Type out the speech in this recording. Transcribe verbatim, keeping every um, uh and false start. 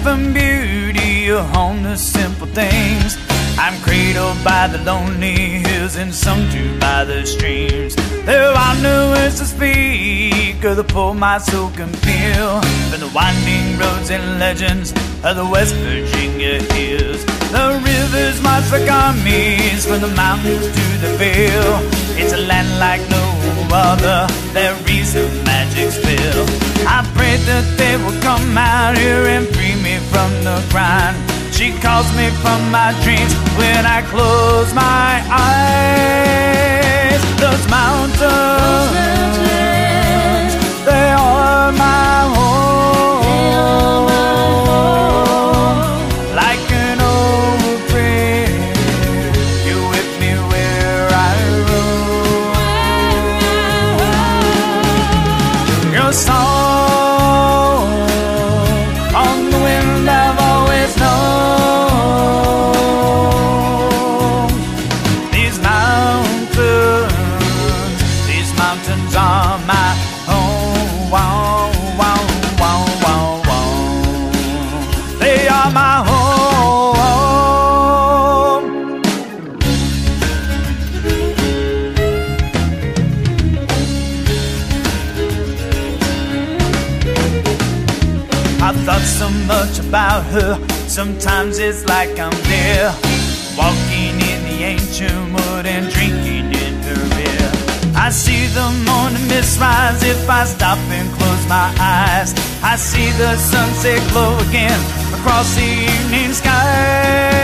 and beauty on the simple things. I'm cradled by the lonely hills and sung to by the streams. There are no words to speak of the pull my soul can feel from the winding roads and legends of the West Virginia hills. The rivers march like armies from the mountains to the vale. It's a land like no other, there is a magic spell. I pray that they will come out here and free me from the grind. She calls me from my dreams when I close my eyes. Those mountains, Those mountains they are my home. They are my home. Like an old friend, you're with me where I roam. Your song on the wind I've always known. Are my home, wow, wow, wow, wow, wow. They are my home. I've thought so much about her. Sometimes it's like I'm there, walking in the ancient wood and drinking in her ear. I see the morning mist rise if I stop and close my eyes. I see the sunset glow again across the evening sky.